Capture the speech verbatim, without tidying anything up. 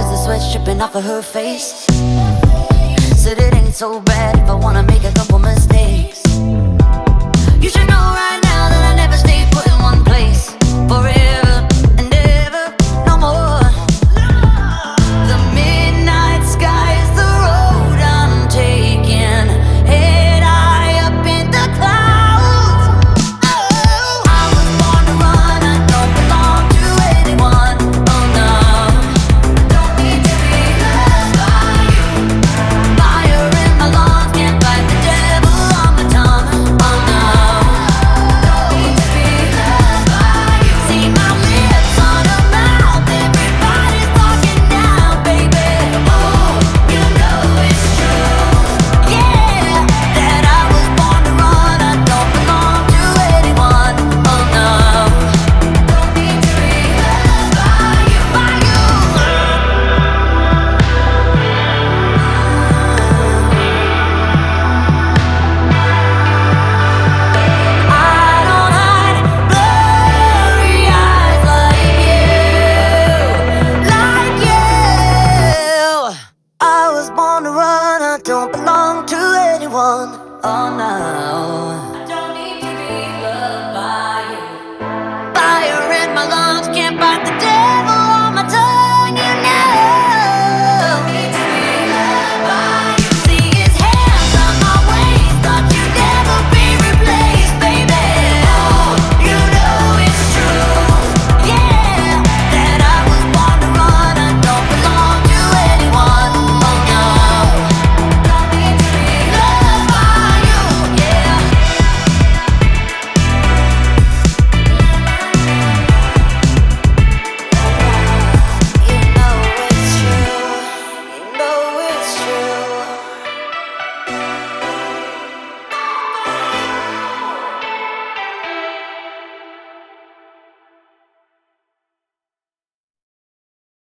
as the sweat's dripping off of her face. Said it ain't so bad if I wanna make a couple mistakes. You should know right now that I never stay put in one place forever and ever, no more. The midnight sky is the road I'm taking, head high up in the clouds. Oh, I was born to run, I don't belong to anyone. Oh no, don't need to be loved by you. Fire in my lungs, can't fight the devil on my tongue. Oh no, don't need to be loved by you. See my lips on a mouth, everybody's talking now, baby. Oh, you know it's true. Yeah, that I was born to run, I don't belong to anyone. Oh no, don't need to be loved by you, by you. I don't hide blurry eyes like you, like you. I was born to run, I don't belong to anyone. Oh no.